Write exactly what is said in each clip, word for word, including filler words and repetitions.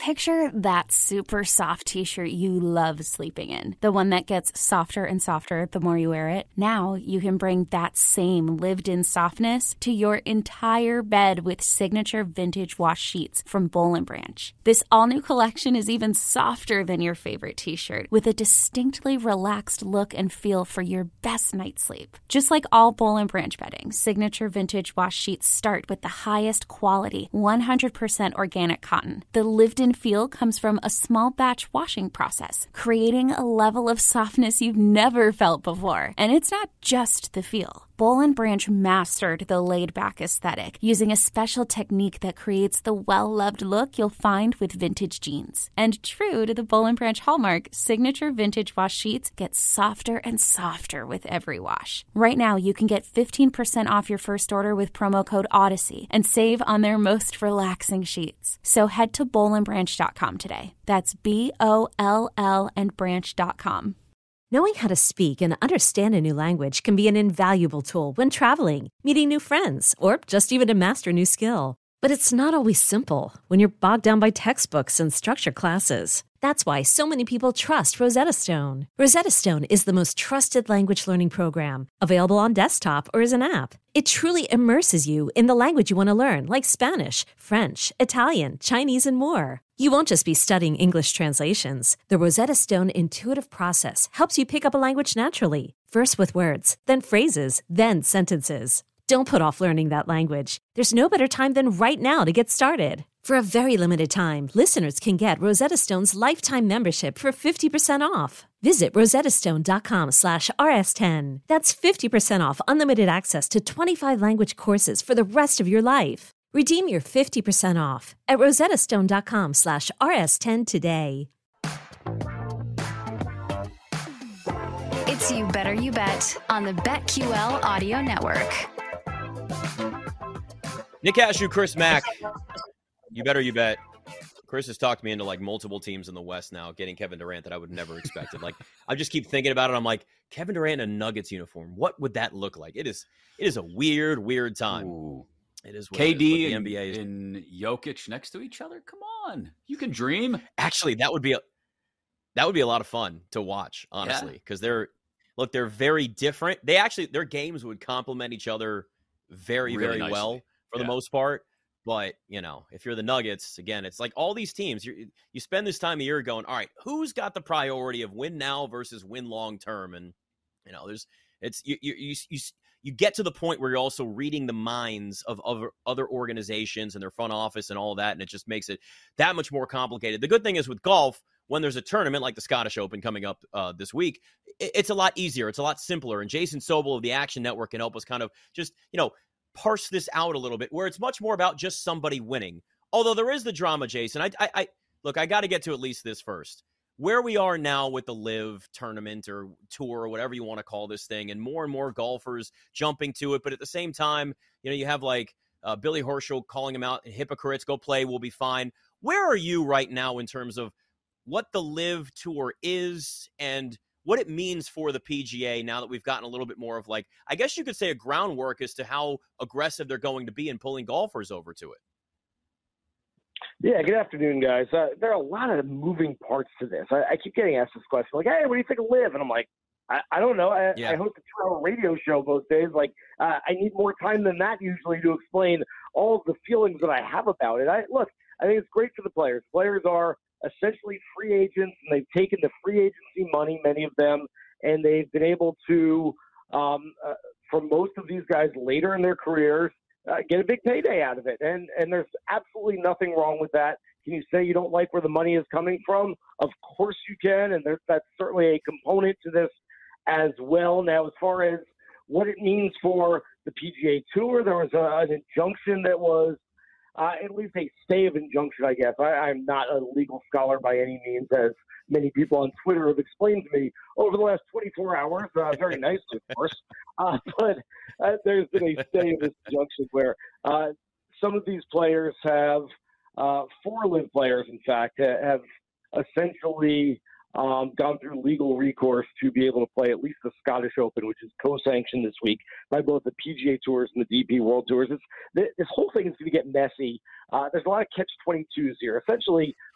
Picture that super soft t-shirt you love sleeping in. The one that gets softer and softer the more you wear it. Now you can bring that same lived-in softness to your entire bed with signature vintage wash sheets from Boll and Branch. This all-new collection is even softer than your favorite t-shirt, with a distinctly relaxed look and feel for your best night's sleep. Just like all Boll and Branch bedding, signature vintage wash sheets start with the highest quality, one hundred percent organic cotton. The lived-in feel comes from a small batch washing process, creating a level of softness you've never felt before. And it's not just the feel. Boll and Branch mastered the laid-back aesthetic using a special technique that creates the well-loved look you'll find with vintage jeans. And true to the Boll and Branch hallmark, signature vintage wash sheets get softer and softer with every wash. Right now, you can get fifteen percent off your first order with promo code Odyssey and save on their most relaxing sheets. So head to boll and branch dot com today. That's B O L L and branch dot com. Knowing how to speak and understand a new language can be an invaluable tool when traveling, meeting new friends, or just even to master a new skill. But it's not always simple when you're bogged down by textbooks and structure classes. That's why so many people trust Rosetta Stone. Rosetta Stone is the most trusted language learning program, available on desktop or as an app. It truly immerses you in the language you want to learn, like Spanish, French, Italian, Chinese, and more. You won't just be studying English translations. The Rosetta Stone intuitive process helps you pick up a language naturally, first with words, then phrases, then sentences. Don't put off learning that language. There's no better time than right now to get started. For a very limited time, listeners can get Rosetta Stone's lifetime membership for fifty percent off. Visit rosettastone.com slash rs10. That's fifty percent off unlimited access to twenty-five language courses for the rest of your life. Redeem your fifty percent off at rosettastone.com slash rs10 today. It's You Better You Bet on the BetQL Audio Network. Nick Cashew, Chris Mack. You better you bet. Chris has talked me into like multiple teams in the West now, getting Kevin Durant that I would never expected. Like I just keep thinking about it. I'm like, Kevin Durant in a Nuggets uniform. What would that look like? It is. It is a weird, weird time. Ooh. It is. What K D it is, and, the N B A is. and Jokic next to each other. Come on, you can dream. Actually, that would be a that would be a lot of fun to watch. Honestly, because yeah. they're look, they're very different. They actually their games would complement each other very, really very nicely. well for yeah. the most part. But, you know, if you're the Nuggets, again, it's like all these teams, you you spend this time of year going, all right, who's got the priority of win now versus win long term? And, you know, there's it's you you you you, you get to the point where you're also reading the minds of other, other organizations and their front office and all of that. And it just makes it that much more complicated. The good thing is with golf, when there's a tournament like the Scottish Open coming up uh, this week, it, it's a lot easier. It's a lot simpler. And Jason Sobel of the Action Network can help us kind of just, you know, parse this out a little bit, where it's much more about just somebody winning. Although there is the drama, Jason. I, I, I look, I got to get to at least this first. Where we are now with the LIV tournament or tour or whatever you want to call this thing, and more and more golfers jumping to it, but at the same time, you know, you have like uh, Billy Horschel calling them out, hypocrites, go play, we'll be fine. Where are you right now in terms of what the LIV tour is and what it means for the P G A now that we've gotten a little bit more of like, I guess you could say a groundwork as to how aggressive they're going to be in pulling golfers over to it? Yeah, good afternoon, guys. Uh, there are a lot of moving parts to this. I, I keep getting asked this question, like, hey, what do you think of LIV? And I'm like, I, I don't know. I, yeah. I host a two-hour radio show most days. Like, uh, I need more time than that usually to explain all of the feelings that I have about it. I Look, I think it's great for the players. Players are essentially free agents, and they've taken the free agency money, many of them, and they've been able to, um, uh, for most of these guys later in their careers, uh, get a big payday out of it. And and there's absolutely nothing wrong with that. Can you say you don't like where the money is coming from? Of course you can, and there's, that's certainly a component to this as well. Now, as far as what it means for the P G A Tour, there was a, an injunction that was Uh, at least a stay of injunction, I guess. I, I'm not a legal scholar by any means, as many people on Twitter have explained to me over the last twenty-four hours, uh, very nicely, of course. Uh, but uh, there's been a stay of this injunction where uh, some of these players have, uh, four LIV players, in fact, have essentially um, gone through legal recourse to be able to play at least the Scottish Open, which is co-sanctioned this week by both the P G A Tours and the D P World Tours. It's, this whole thing is going to get messy. Uh, there's a lot of catch twenty-twos here. Essentially,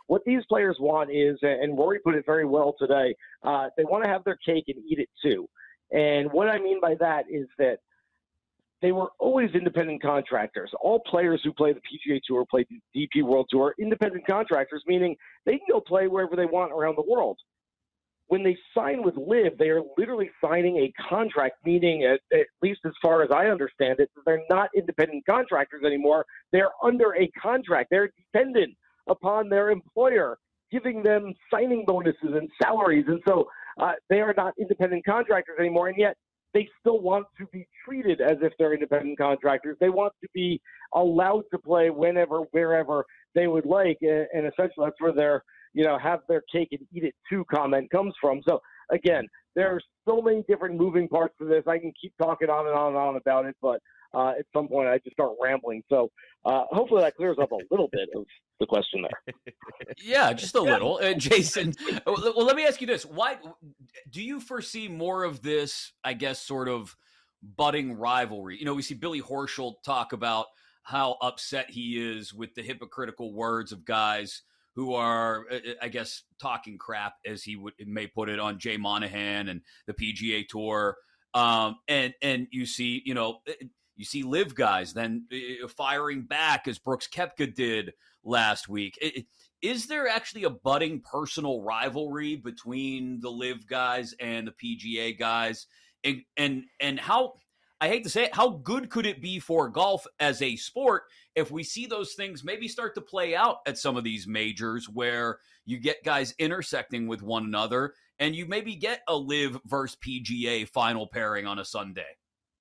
what these players want is, and Rory put it very well today, uh, they want to have their cake and eat it too. And what I mean by that is that they were always independent contractors. All players who play the P G A Tour, play the D P World Tour, independent contractors, meaning they can go play wherever they want around the world. When they sign with LIV, they are literally signing a contract, meaning, at, at least as far as I understand it, they're not independent contractors anymore. They're under a contract. They're dependent upon their employer, giving them signing bonuses and salaries. And so uh, they are not independent contractors anymore, and yet they still want to be treated as if they're independent contractors. They want to be allowed to play whenever, wherever they would like, and, and essentially that's where their, you know, have their cake and eat it too comment comes from. So again, there are so many different moving parts to this. I can keep talking on and on and on about it, but uh, at some point I just start rambling. So uh, hopefully that clears up a little bit of the question there. Yeah, just a little. Uh, Jason, well, let me ask you this. Why do you foresee more of this, I guess, sort of budding rivalry? You know, we see Billy Horschel talk about how upset he is with the hypocritical words of guys who are, I guess, talking crap, as he would may put it, on Jay Monahan and the P G A Tour. Um, and and you see, you know, you see LIV guys then firing back, as Brooks Koepka did last week. Is there actually a budding personal rivalry between the LIV guys and the P G A guys? And and and how, I hate to say it, how good could it be for golf as a sport if we see those things maybe start to play out at some of these majors where you get guys intersecting with one another and you maybe get a LIV versus P G A final pairing on a Sunday?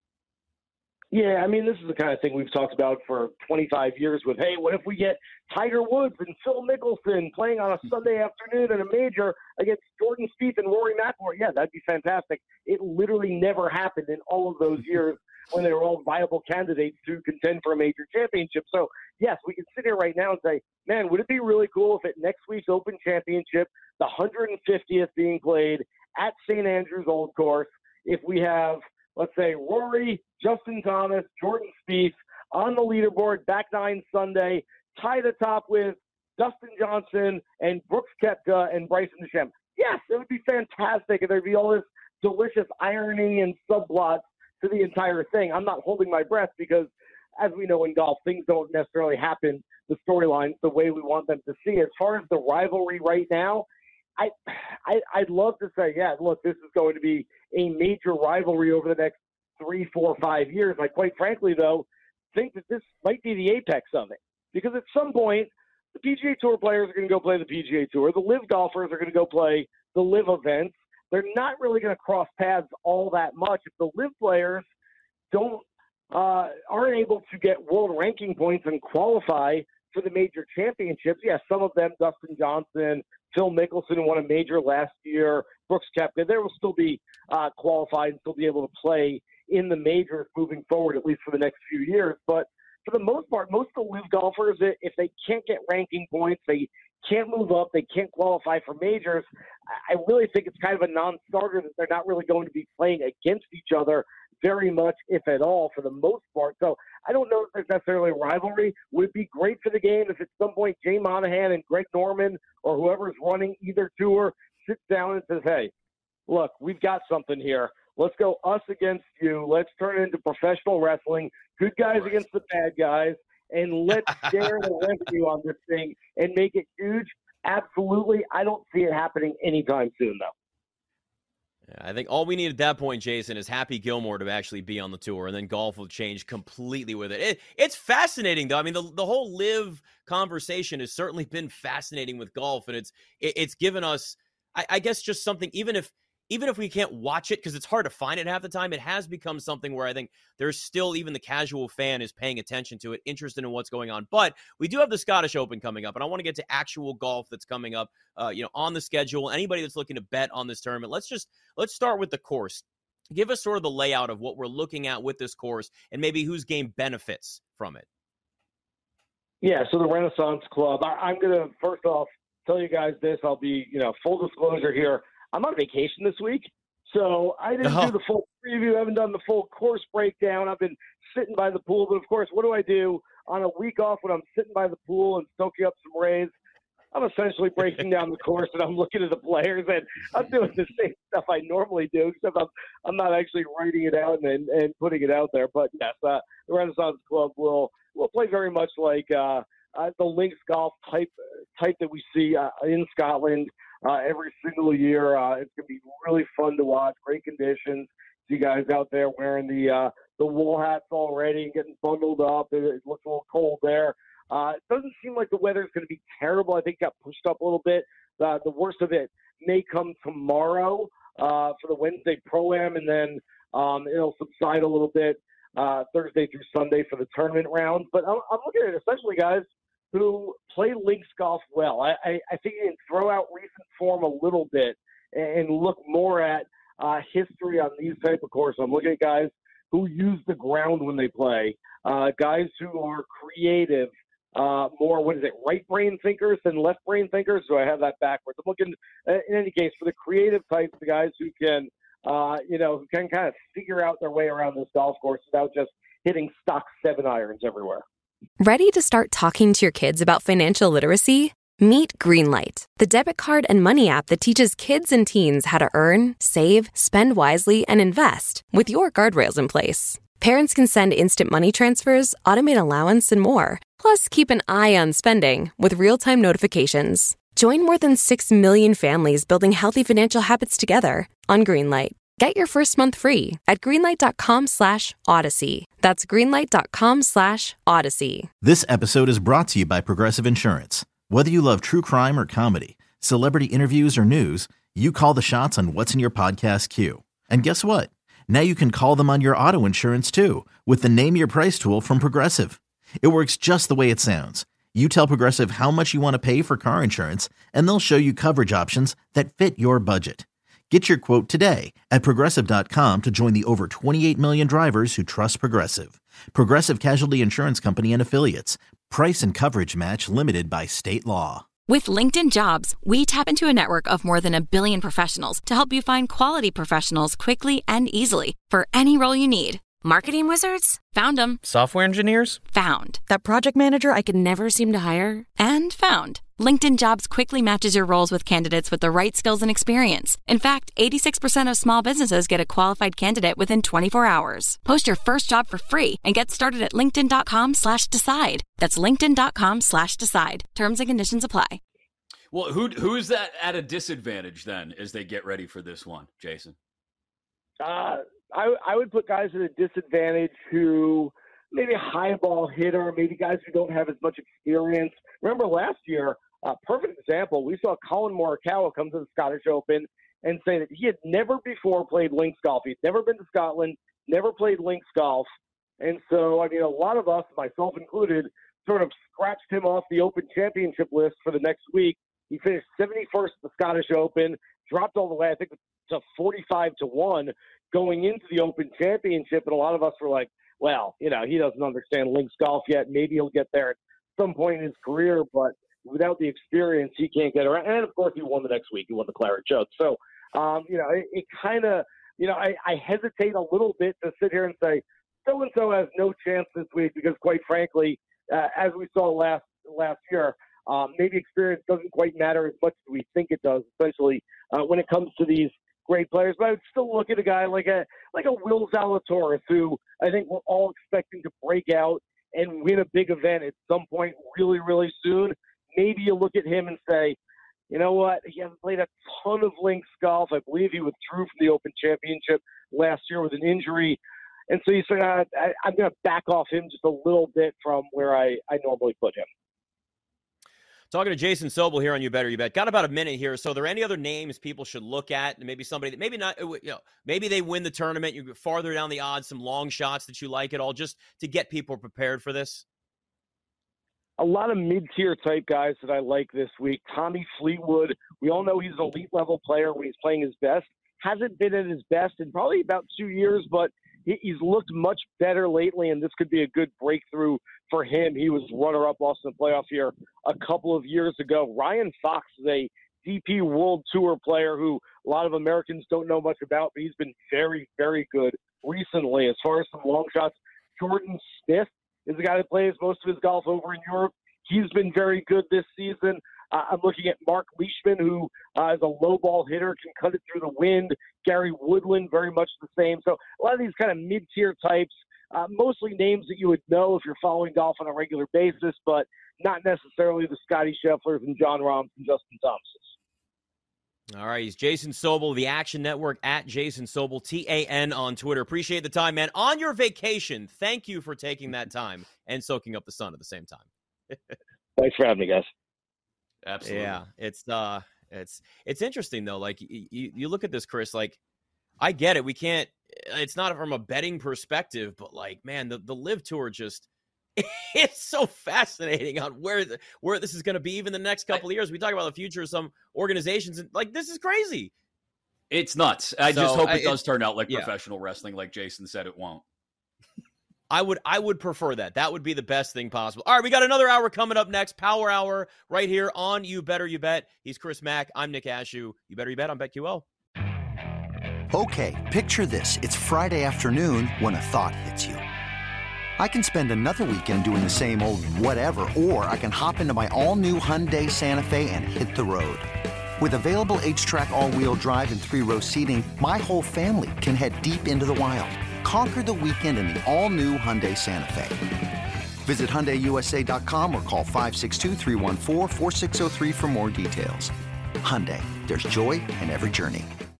Yeah, I mean, this is the kind of thing we've talked about for twenty-five years with, hey, what if we get Tiger Woods and Phil Mickelson playing on a Sunday afternoon in a major against Jordan Spieth and Rory McIlroy? Yeah, that'd be fantastic. It literally never happened in all of those years when they were all viable candidates to contend for a major championship. So, yes, we can sit here right now and say, man, would it be really cool if at next week's Open Championship, the one hundred fiftieth being played at Saint Andrews Old Course, if we have, let's say, Rory, Justin Thomas, Jordan Spieth on the leaderboard, back nine Sunday, tied atop with Dustin Johnson and Brooks Koepka and Bryson DeChambeau. Yes, it would be fantastic, and there'd be all this delicious irony and subplots to the entire thing. I'm not holding my breath because, as we know in golf, things don't necessarily happen, the storylines, the way we want them to see. As far as the rivalry right now, I, I, I'd love to say, yeah, look, this is going to be a major rivalry over the next three, four, five years. I quite frankly, though, think that this might be the apex of it. Because at some point, the P G A Tour players are going to go play the P G A Tour. The LIV golfers are going to go play the LIV events. They're not really going to cross paths all that much. If the LIV players don't uh, aren't able to get world ranking points and qualify for the major championships, yeah, some of them, Dustin Johnson, Phil Mickelson, who won a major last year, Brooks Koepka, they will still be uh, qualified and still be able to play in the majors moving forward, at least for the next few years. But for the most part, most of the LIV golfers, if they can't get ranking points, they can't move up, they can't qualify for majors, I really think it's kind of a non-starter that they're not really going to be playing against each other very much, if at all, for the most part. So I don't know if there's necessarily a rivalry. Would it be great for the game if at some point Jay Monahan and Greg Norman or whoever's running either tour sits down and says, hey, look, we've got something here. Let's go us against you. Let's turn it into professional wrestling. Good guys right against the bad guys. And let's share the revenue on this thing and make it huge. Absolutely. I don't see it happening anytime soon, though. Yeah, I think all we need at that point, Jason, is Happy Gilmore to actually be on the tour, and then golf will change completely with it. it it's fascinating, though. I mean, the, the whole LIV conversation has certainly been fascinating with golf, and it's it, it's given us, I, I guess, just something, even if Even if we can't watch it, because it's hard to find it half the time, it has become something where I think there's still, even the casual fan is paying attention to it, interested in what's going on. But we do have the Scottish Open coming up, and I want to get to actual golf that's coming up, uh, you know, on the schedule. Anybody that's looking to bet on this tournament, let's just let's start with the course. Give us sort of the layout of what we're looking at with this course, and maybe whose game benefits from it. Yeah, so the Renaissance Club. I, I'm going to first off tell you guys this. I'll be, you know, full disclosure here. I'm on vacation this week, so I didn't oh. do the full preview. I haven't done the full course breakdown. I've been sitting by the pool. But, of course, what do I do on a week off when I'm sitting by the pool and soaking up some rays? I'm essentially breaking down the course and I'm looking at the players and I'm doing the same stuff I normally do, except I'm I'm not actually writing it out and and putting it out there. But yes, uh, the Renaissance Club will will play very much like uh, uh, the links golf type type that we see uh, in Scotland uh, every single year. Uh, it's going to be really fun to watch. Great conditions. See guys out there wearing the uh, the wool hats already, getting bundled up. It, it looks a little cold there. Uh, it doesn't seem like the weather is going to be terrible. I think it got pushed up a little bit. Uh, the worst of it may come tomorrow uh, for the Wednesday Pro-Am, and then um, it'll subside a little bit uh, Thursday through Sunday for the tournament round. But I'm, I'm looking at it, especially guys who play links golf well. I, I, I think you can throw out recent form a little bit and, and look more at uh, history on these type of courses. I'm looking at guys who use the ground when they play, uh, guys who are creative, Uh, more, what is it, right brain thinkers than left brain thinkers? So I have that backwards. I'm looking, uh, in any case, for the creative types, the guys who can, uh, you know, who can kind of figure out their way around this golf course without just hitting stock seven irons everywhere. Ready to start talking to your kids about financial literacy? Meet Greenlight, the debit card and money app that teaches kids and teens how to earn, save, spend wisely, and invest with your guardrails in place. Parents can send instant money transfers, automate allowance, and more. Plus, keep an eye on spending with real-time notifications. Join more than six million families building healthy financial habits together on Greenlight. Get your first month free at greenlight.com slash odyssey. That's greenlight.com slash odyssey. This episode is brought to you by Progressive Insurance. Whether you love true crime or comedy, celebrity interviews or news, you call the shots on what's in your podcast queue. And guess what? Now you can call them on your auto insurance too with the Name Your Price tool from Progressive. It works just the way it sounds. You tell Progressive how much you want to pay for car insurance, and they'll show you coverage options that fit your budget. Get your quote today at Progressive dot com to join the over twenty-eight million drivers who trust Progressive. Progressive Casualty Insurance Company and Affiliates. Price and coverage match limited by state law. With LinkedIn Jobs, we tap into a network of more than a billion professionals to help you find quality professionals quickly and easily for any role you need. Marketing wizards? Found them. Software engineers? Found. That project manager I could never seem to hire? And found. LinkedIn Jobs quickly matches your roles with candidates with the right skills and experience. In fact, eighty-six percent of small businesses get a qualified candidate within twenty-four hours. Post your first job for free and get started at linkedin.com slash decide. That's linkedin.com slash decide. Terms and conditions apply. Well, who who is that at a disadvantage then as they get ready for this one, Jason? Uh, I, I would put guys at a disadvantage who maybe a high ball hitter, maybe guys who don't have as much experience. Remember last year, a uh, perfect example, we saw Colin Morikawa come to the Scottish Open and say that he had never before played links golf. He'd never been to Scotland, never played links golf. And so, I mean, a lot of us, myself included, sort of scratched him off the Open Championship list for the next week. He finished seventy-first at the Scottish Open, dropped all the way, I think, to forty-five to one going into the Open Championship. And a lot of us were like, well, you know, he doesn't understand links golf yet. Maybe he'll get there at some point in his career, but without the experience, he can't get around. And, of course, he won the next week. He won the Claret Jug. So, um, you know, it, it kind of, you know, I, I hesitate a little bit to sit here and say, so-and-so has no chance this week because, quite frankly, uh, as we saw last last year, Um, maybe experience doesn't quite matter as much as we think it does, especially uh, when it comes to these great players. But I would still look at a guy like a like a Will Zalatoris, who I think we're all expecting to break out and win a big event at some point really, really soon. Maybe you look at him and say, you know what, he hasn't played a ton of links golf. I believe he withdrew from the Open Championship last year with an injury. And so you say, uh, I, I'm going to back off him just a little bit from where I, I normally put him. Talking to Jason Sobel here on You Better You Bet. Got about a minute here. So are there any other names people should look at? Maybe somebody that maybe not, you know, maybe they win the tournament. You get farther down the odds, some long shots that you like at all, just to get people prepared for this. A lot of mid-tier type guys that I like this week. Tommy Fleetwood. We all know he's an elite level player when he's playing his best. Hasn't been at his best in probably about two years, but he's looked much better lately, and this could be a good breakthrough for him. He was runner-up Austin playoff here a couple of years ago. Ryan Fox is a D P World Tour player who a lot of Americans don't know much about, but he's been very, very good recently. As far as some long shots, Jordan Smith is the guy that plays most of his golf over in Europe. He's been very good this season. Uh, I'm looking at Mark Leishman, who uh, is a low ball hitter, can cut it through the wind. Gary Woodland, very much the same. So a lot of these kind of mid-tier types, uh, mostly names that you would know if you're following golf on a regular basis, but not necessarily the Scotty Schefflers and John Rahms and Justin Thomases. All right, he's Jason Sobel, the Action Network, at Jason Sobel, T A N on Twitter. Appreciate the time, man. On your vacation, thank you for taking that time and soaking up the sun at the same time. Thanks for having me, guys. Absolutely. Yeah, it's uh, it's it's interesting though. Like you, you look at this, Chris. Like I get it. We can't. It's not from a betting perspective, but like, man, the the Live Tour just. It's so fascinating on where the, where this is going to be even the next couple of years. We talk about the future of some organizations, and like this is crazy. It's nuts. I so, just hope it I, does turn out like yeah. professional wrestling, like Jason said it won't. I would I would prefer that. That would be the best thing possible. All right, we got another hour coming up next. Power Hour right here on You Better You Bet. He's Chris Mack. I'm Nick Ashew. You Better You Bet on BetQL. Okay, picture this. It's Friday afternoon when a thought hits you. I can spend another weekend doing the same old whatever, or I can hop into my all-new Hyundai Santa Fe and hit the road. With available H-Track all-wheel drive and three-row seating, my whole family can head deep into the wild. Conquer the weekend in the all-new Hyundai Santa Fe. Visit Hyundai U S A dot com or call five six two, three one four, four six zero three for more details. Hyundai, there's joy in every journey.